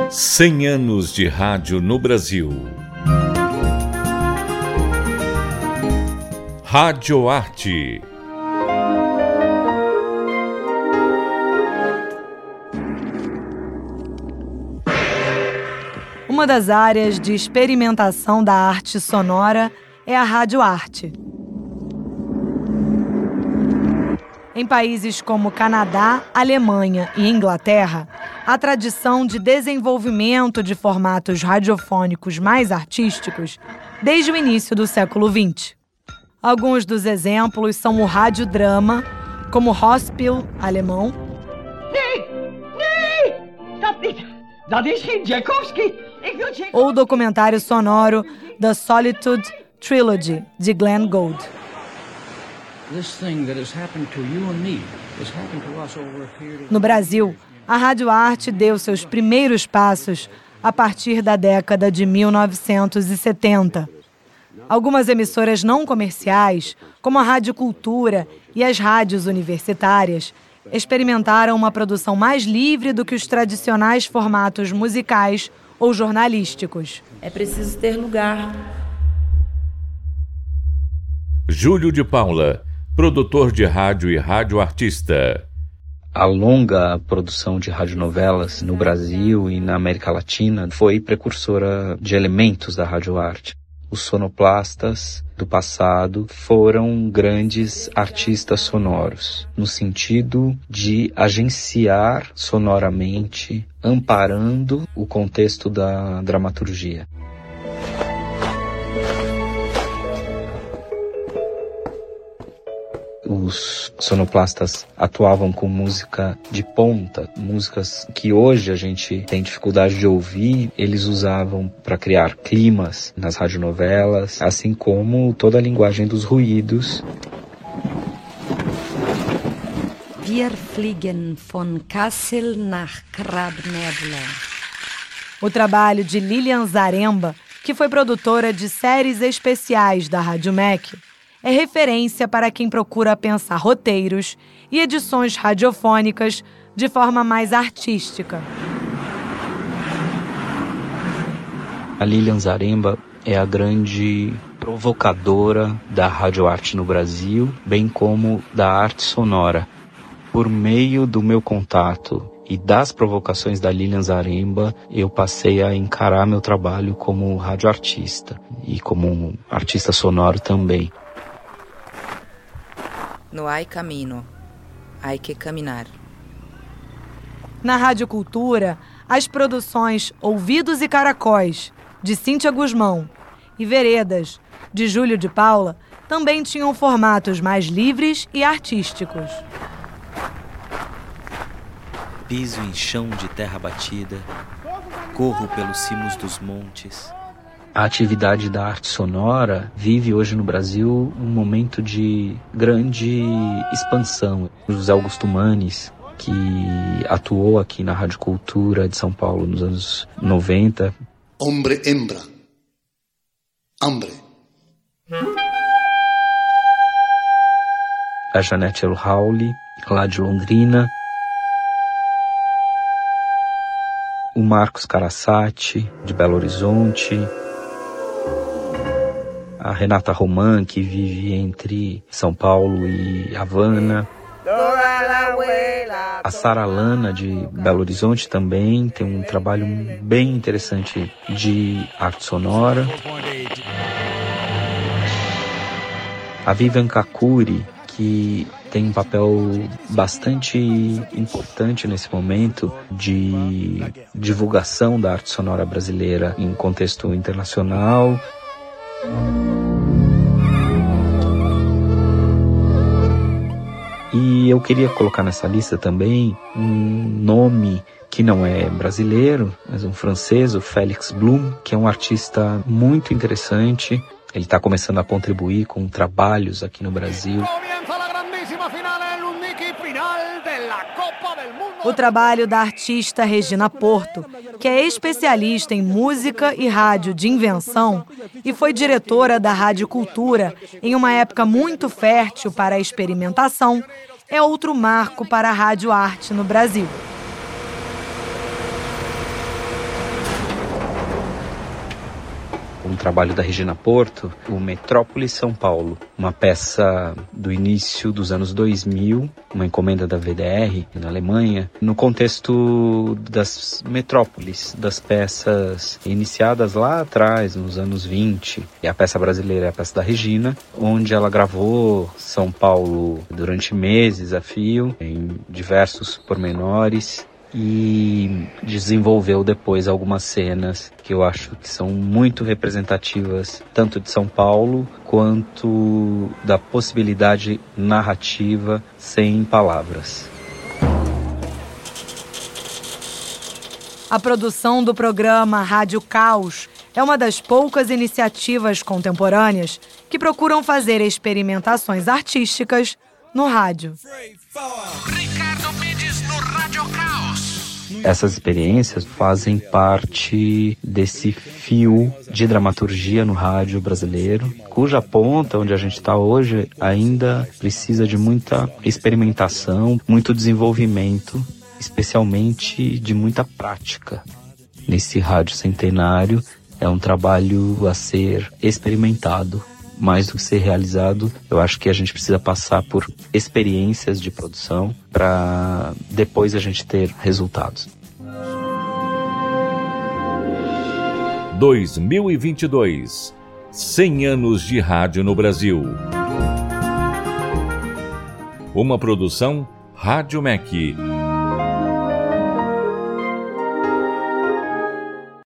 100 anos de rádio no Brasil. Radioarte. Uma das áreas de experimentação da arte sonora é a radioarte. Em países como Canadá, Alemanha e Inglaterra, a tradição de desenvolvimento de formatos radiofônicos mais artísticos desde o início do século XX. Alguns dos exemplos são o radiodrama, como Hörspiel, alemão, ou o documentário sonoro The Solitude Trilogy, de Glenn Gould. No Brasil, a radioarte deu seus primeiros passos a partir da década de 1970. Algumas emissoras não comerciais, como a Rádio Cultura e as rádios universitárias, experimentaram uma produção mais livre do que os tradicionais formatos musicais ou jornalísticos. É preciso ter lugar. Júlio de Paula, produtor de rádio e radioartista. A longa produção de radionovelas no Brasil e na América Latina foi precursora de elementos da radioarte. Os sonoplastas do passado foram grandes artistas sonoros, no sentido de agenciar sonoramente, amparando o contexto da dramaturgia. Os sonoplastas atuavam com música de ponta, músicas que hoje a gente tem dificuldade de ouvir. Eles usavam para criar climas nas radionovelas, assim como toda a linguagem dos ruídos. Wir fliegen von Kassel nach Krabnebla. O trabalho de Lilian Zaremba, que foi produtora de séries especiais da Rádio MEC, é referência para quem procura pensar roteiros e edições radiofônicas de forma mais artística. A Lilian Zaremba é a grande provocadora da radioarte no Brasil, bem como da arte sonora. Por meio do meu contato e das provocações da Lilian Zaremba, eu passei a encarar meu trabalho como radioartista e como artista sonoro também. No hay camino, hay que caminar. Na Rádio Cultura, as produções Ouvidos e Caracóis, de Cíntia Guzmão, e Veredas, de Júlio de Paula, também tinham formatos mais livres e artísticos. Piso em chão de terra batida, corro pelos cimos dos montes. A atividade da arte sonora vive hoje no Brasil um momento de grande expansão. José Augusto Manes, que atuou aqui na Rádio Cultura de São Paulo nos anos 90. Hombre, hembra. Hambre. A Janete El-Hauli, lá de Londrina. O Marcos Carassati, de Belo Horizonte. A Renata Roman, que vive entre São Paulo e Havana. A Sara Lana, de Belo Horizonte, também tem um trabalho bem interessante de arte sonora. A Vivian Kakuri, que tem um papel bastante importante nesse momento de divulgação da arte sonora brasileira em contexto internacional. E eu queria colocar nessa lista também um nome que não é brasileiro, mas um francês, o Félix Blum, que é um artista muito interessante. Ele está começando a contribuir com trabalhos aqui no Brasil. O trabalho da artista Regina Porto, que é especialista em música e rádio de invenção e foi diretora da Rádio Cultura em uma época muito fértil para a experimentação, é outro marco para a radioarte no Brasil. trabalho da Regina Porto, o Metrópole São Paulo, uma peça do início dos anos 2000, uma encomenda da VDR na Alemanha, no contexto das metrópoles, das peças iniciadas lá atrás, nos anos 20. E a peça brasileira é a peça da Regina, onde ela gravou São Paulo durante meses a fio, em diversos pormenores, e desenvolveu depois algumas cenas que eu acho que são muito representativas tanto de São Paulo quanto da possibilidade narrativa sem palavras. A produção do programa Rádio Caos é uma das poucas iniciativas contemporâneas que procuram fazer experimentações artísticas no rádio. Ricardo Mendes no Rádio Caos. Essas experiências fazem parte desse fio de dramaturgia no rádio brasileiro, cuja ponta, onde a gente está hoje, ainda precisa de muita experimentação, muito desenvolvimento, especialmente de muita prática. Nesse rádio centenário, é um trabalho a ser experimentado. Mais do que ser realizado, eu acho que a gente precisa passar por experiências de produção para depois a gente ter resultados. 2022, 100 anos de rádio no Brasil. Uma produção Rádio MEC.